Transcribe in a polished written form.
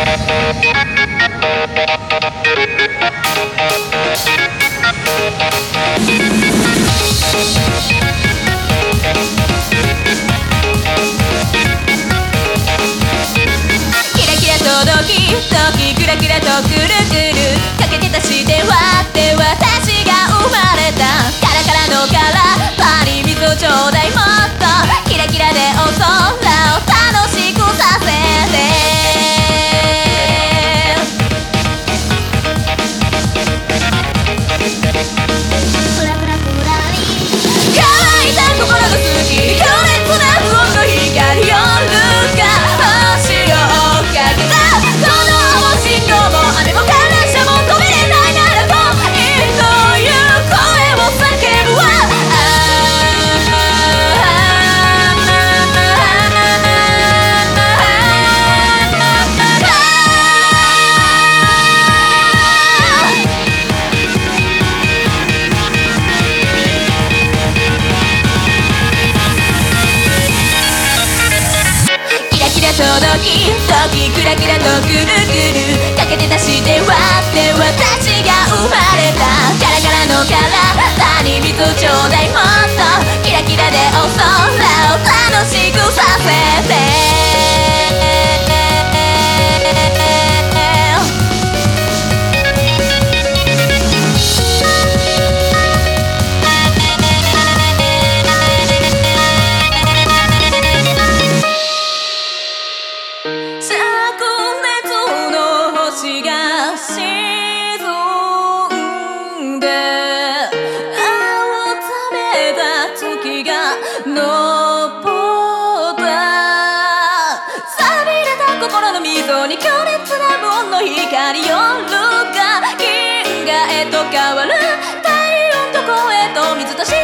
キラキラとドキドキクラクラとくるくるかけてたして割って私が生まれたカラカラのカラパリ水をちょうだいもっとキラキラでお空を楽しくさせてフラフラフラリ乾いた心が好き強烈な不穏の光夜が星を追っかけたこの信号も雨も感謝も止めれないならといいという声を叫ぶわとドキドキクラキラとくるくるかけてたして割って私が生まれたカラカラのカラパに水をちょうだいもっとキラキラでお空を楽しくさせて昇った錆びれた心の溝に強烈な無音の光夜が銀河へと変わる体温と声と水と